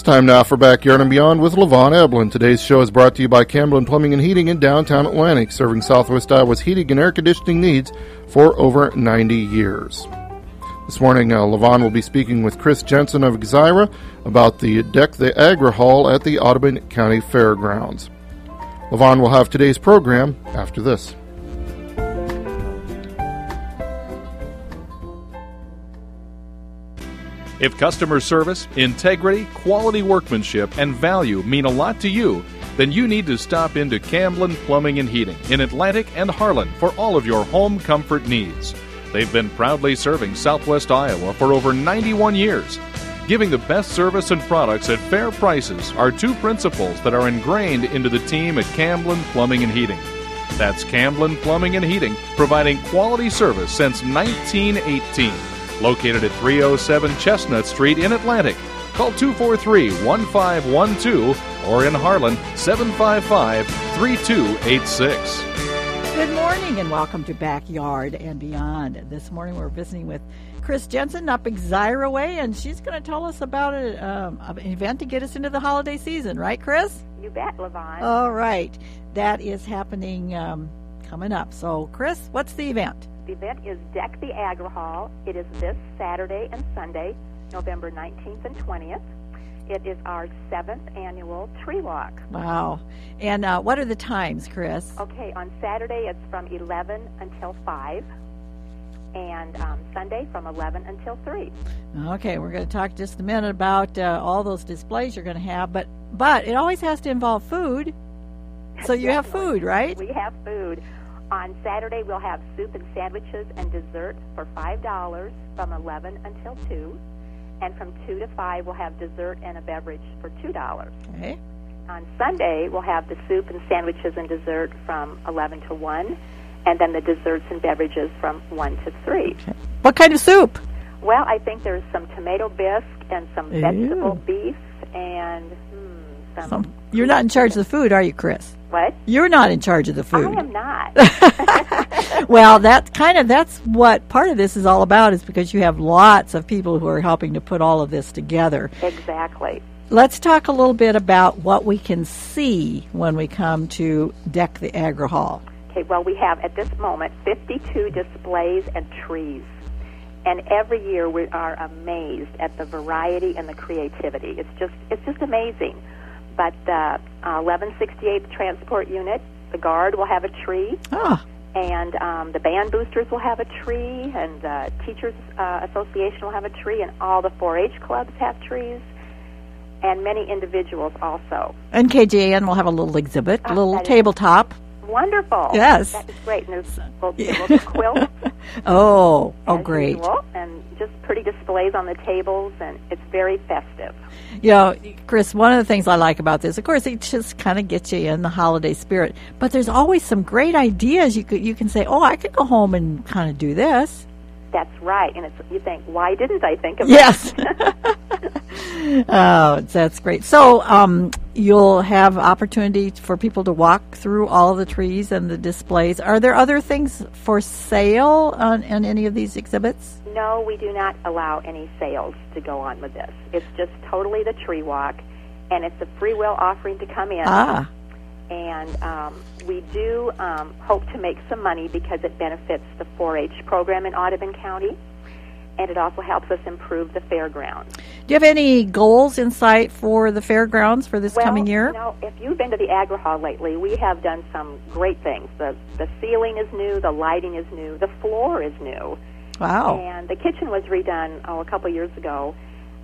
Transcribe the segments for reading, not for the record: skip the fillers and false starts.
Time now for Backyard and Beyond with LaVon Eblin. Today's show is brought to you by Camblin Plumbing and Heating in downtown Atlantic, serving Southwest Iowa's heating and air conditioning needs for over 90 years. This morning, LaVon will be speaking with Chris Jensen of Exira about the Deck the Agra Hall at the Audubon County Fairgrounds. LaVon will have today's program after this. If customer service, integrity, quality workmanship, and value mean a lot to you, then you need to stop into Camblin Plumbing and Heating in Atlantic and Harlan for all of your home comfort needs. They've been proudly serving Southwest Iowa for over 91 years. Giving the best service and products at fair prices are two principles that are ingrained into the team at Camblin Plumbing and Heating. That's Camblin Plumbing and Heating, providing quality service since 1918. Located at 307 Chestnut Street in Atlantic. Call 243-1512 or in Harlan 755-3286. Good morning and welcome to Backyard and Beyond. This morning we're visiting with Chris Jensen up Exira Way, and she's going to tell us about an event to get us into the holiday season, right, Chris? You bet, LaVon. All right. That is happening coming up. So, Chris, what's the event? The event is Deck the Agra Hall. It is this Saturday and Sunday, November 19th and 20th. It is our 7th annual tree walk. Wow. And what are the times, Chris? Okay, on Saturday it's from 11 until 5, and Sunday from 11 until 3. Okay, we're going to talk just a minute about all those displays you're going to have, but it always has to involve food. So you have food, right? We have food. On Saturday, we'll have soup and sandwiches and dessert for $5 from 11 until 2. And from 2 to 5, we'll have dessert and a beverage for $2. Okay. On Sunday, we'll have the soup and sandwiches and dessert from 11 to 1. And then the desserts and beverages from 1 to 3. Okay. What kind of soup? Well, I think there's some tomato bisque and some vegetable beef and some... You're not in charge of the food, are you, Chris? What? You're not in charge of the food. I am not. Well, that's what part of this is all about, is because you have lots of people who are helping to put all of this together. Exactly. Let's talk a little bit about what we can see when we come to Deck the Agra Hall. Okay, well, we have at this moment 52 displays and trees. And every year we are amazed at the variety and the creativity. It's just amazing. But the 1168th Transport Unit, the Guard, will have a tree. Oh. And the Band Boosters will have a tree. And the Teachers Association will have a tree. And all the 4-H clubs have trees. And many individuals also. And KJN will have a little exhibit, a little tabletop. Wonderful. Yes. That is great. And there's little quilts. Oh, great. Usual, and just pretty displays on the tables, and it's very festive. You know, Chris, one of the things I like about this, of course, it just kind of gets you in the holiday spirit, but there's always some great ideas. You can say, I could go home and kind of do this. That's right. And you think, why didn't I think of yes. that? Oh, that's great. So you'll have opportunity for people to walk through all of the trees and the displays. Are there other things for sale on any of these exhibits? No, we do not allow any sales to go on with this. It's just totally the tree walk, and it's a free will offering to come in. Ah. And we do hope to make some money because it benefits the 4-H program in Audubon County, and it also helps us improve the fairgrounds. Do you have any goals in sight for the fairgrounds for this coming year? Well, if you've been to the Agra Hall lately, we have done some great things. The ceiling is new, the lighting is new, the floor is new. Wow. And the kitchen was redone a couple years ago.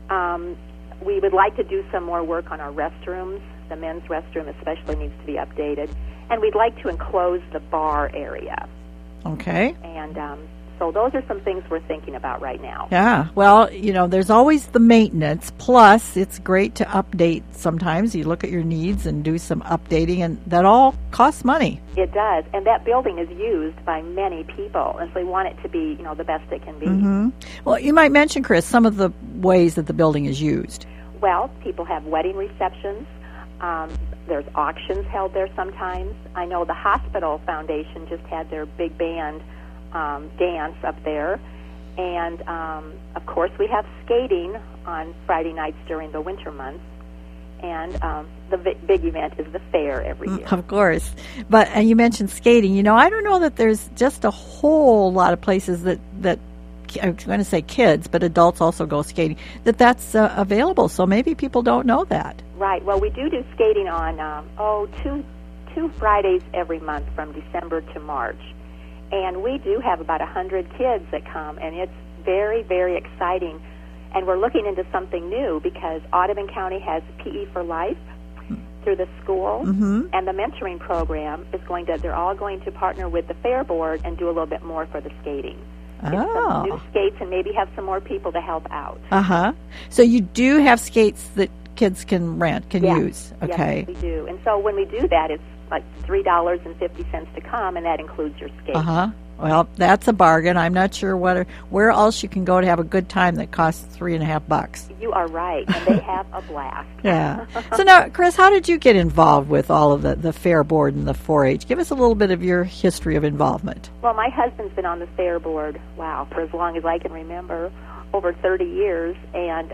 We would like to do some more work on our restrooms. The men's restroom especially needs to be updated. And we'd like to enclose the bar area. Okay. And so those are some things we're thinking about right now. Yeah. Well, there's always the maintenance. Plus, it's great to update sometimes. You look at your needs and do some updating, and that all costs money. It does. And that building is used by many people, and so we want it to be, the best it can be. Mm-hmm. Well, you might mention, Chris, some of the ways that the building is used. Well, people have wedding receptions. There's auctions held there sometimes. I know the Hospital Foundation just had their big band dance up there. And, of course, we have skating on Friday nights during the winter months. and the big event is the fair every year. Of course. And you mentioned skating. You know, I don't know that there's just a whole lot of places that I was going to say kids, but adults also go skating, that's available. So maybe people don't know that. Right. Well, we do skating on, two Fridays every month from December to March. And we do have about 100 kids that come, and it's very, very exciting. And we're looking into something new because Audubon County has PE for Life through the school, and the mentoring program is they're all going to partner with the Fair Board and do a little bit more for the skating. Get some new skates and maybe have some more people to help out. So you do have skates that kids can use. Okay. Yes, we do. And so when we do that, it's like $3.50 to come, and that includes your skates. Well, that's a bargain. I'm not sure where else you can go to have a good time that costs $3.50. You are right, and they have a blast. Yeah. So now, Chris, how did you get involved with all of the Fair Board and the 4-H? Give us a little bit of your history of involvement. Well, my husband's been on the Fair Board, for as long as I can remember, over 30 years, and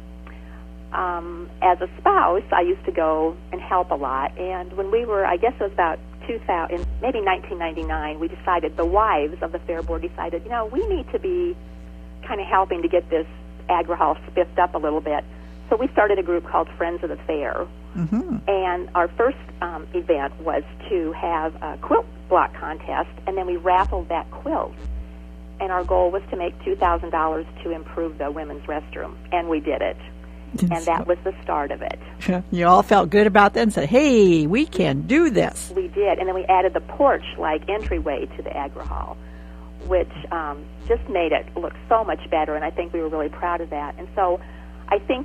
as a spouse, I used to go and help a lot. And when we were, I guess it was about 2000, maybe 1999, we decided, the wives of the Fair Board decided, we need to be kind of helping to get this Agri-Hall spiffed up a little bit. So we started a group called Friends of the Fair. And our first event was to have a quilt block contest, and then we raffled that quilt. And our goal was to make $2,000 to improve the women's restroom, and we did it. And that was the start of it. You all felt good about that and said, hey, we can do this. We did. And then we added the porch-like entryway to the Agri-Hall, which just made it look so much better, and I think we were really proud of that. And so I think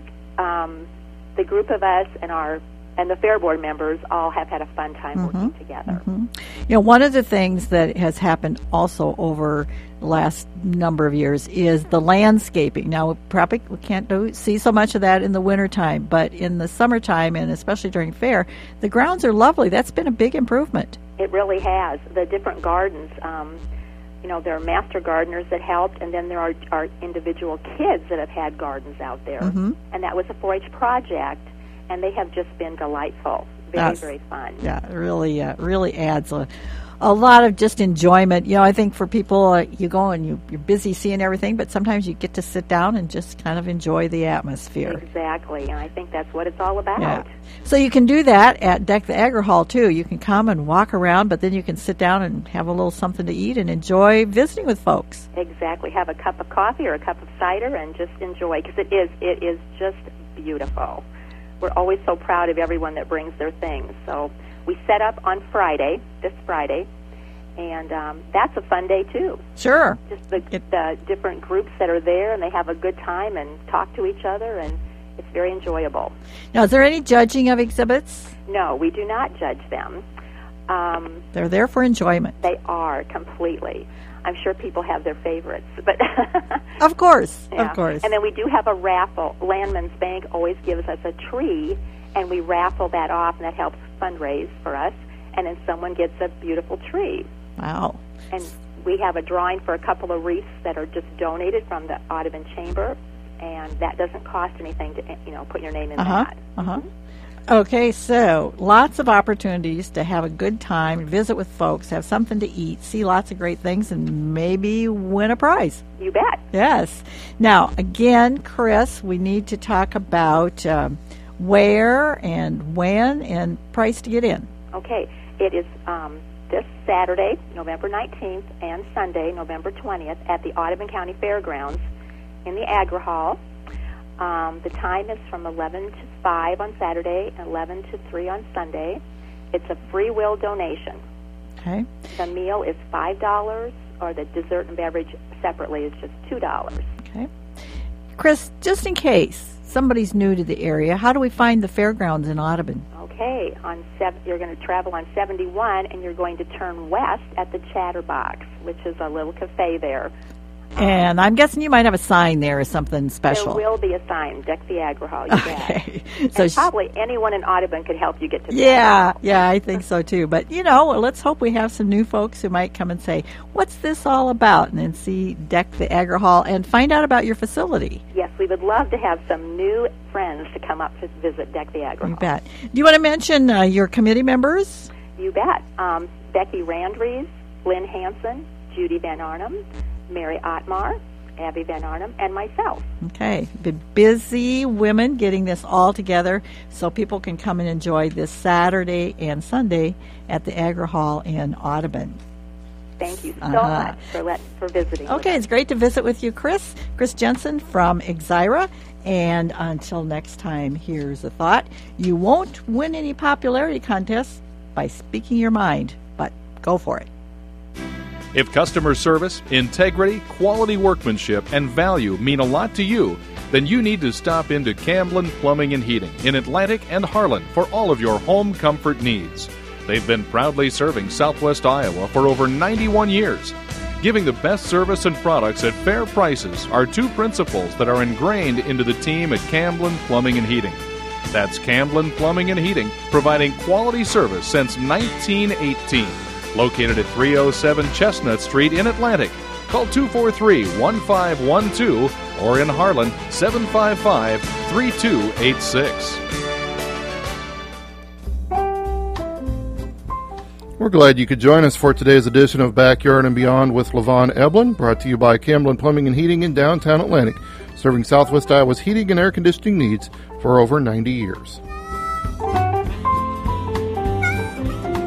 the group of us and the Fair Board members all have had a fun time working together. One of the things that has happened also over the last number of years is the landscaping. Now, probably we can't see so much of that in the wintertime, but in the summertime, and especially during fair, the grounds are lovely. That's been a big improvement. It really has. The different gardens, there are master gardeners that helped, and then there are individual kids that have had gardens out there. And that was a 4-H project. And they have just been delightful. Very fun. Yeah, it really adds a lot of just enjoyment. I think for people, you go and you're busy seeing everything, but sometimes you get to sit down and just kind of enjoy the atmosphere. Exactly, and I think that's what it's all about. Yeah. So you can do that at Deck the Agri-Hall, too. You can come and walk around, but then you can sit down and have a little something to eat and enjoy visiting with folks. Exactly. Have a cup of coffee or a cup of cider and just enjoy, because it is just beautiful. We're always so proud of everyone that brings their things. So we set up on this Friday, and that's a fun day, too. Sure. Just the different groups that are there, and they have a good time and talk to each other, and it's very enjoyable. Now, is there any judging of exhibits? No, we do not judge them. They're there for enjoyment. They are, completely. I'm sure people have their favorites, but of course, yeah. Of course. And then we do have a raffle. Landman's Bank always gives us a tree, and we raffle that off, and that helps fundraise for us. And then someone gets a beautiful tree. Wow! And we have a drawing for a couple of wreaths that are just donated from the Audubon Chamber, and that doesn't cost anything to put your name in that. Okay, so lots of opportunities to have a good time, visit with folks, have something to eat, see lots of great things, and maybe win a prize. You bet. Yes. Now, again, Chris, we need to talk about where and when and price to get in. Okay. It is this Saturday, November 19th, and Sunday, November 20th, at the Audubon County Fairgrounds in the Agri-Hall. The time is from 11 to 5 on Saturday and 11 to 3 on Sunday. It's a free will donation. Okay. The meal is $5, or the dessert and beverage separately is just $2. Okay. Chris, just in case somebody's new to the area, how do we find the fairgrounds in Audubon? Okay. You're going to travel on 71, and you're going to turn west at the Chatterbox, which is a little cafe there. And I'm guessing you might have a sign there or something special. There will be a sign, Deck the Agri-Hall, you Okay. bet. So And probably anyone in Audubon could help you get to the yeah, I think so too. But, let's hope we have some new folks who might come and say, what's this all about? And then see Deck the Agri-Hall and find out about your facility. Yes, we would love to have some new friends to come up to visit Deck the Agri-Hall. You bet. Do you want to mention your committee members? You bet. Becky Randries, Lynn Hansen, Judy Van Arnhem, Mary Ottmar, Abby Van Arnhem, and myself. Okay. Been busy women getting this all together so people can come and enjoy this Saturday and Sunday at the Agri-Hall in Audubon. Thank you so much for visiting. Okay, it's great to visit with you, Chris. Chris Jensen from Exira. And until next time, here's a thought. You won't win any popularity contests by speaking your mind, but go for it. If customer service, integrity, quality workmanship, and value mean a lot to you, then you need to stop into Camblin Plumbing and Heating in Atlantic and Harlan for all of your home comfort needs. They've been proudly serving Southwest Iowa for over 91 years. Giving the best service and products at fair prices are two principles that are ingrained into the team at Camblin Plumbing and Heating. That's Camblin Plumbing and Heating, providing quality service since 1918. Located at 307 Chestnut Street in Atlantic. Call 243-1512 or in Harlan 755-3286. We're glad you could join us for today's edition of Backyard and Beyond with Levon Eblin, brought to you by Camblin Plumbing and Heating in downtown Atlantic, serving Southwest Iowa's heating and air conditioning needs for over 90 years.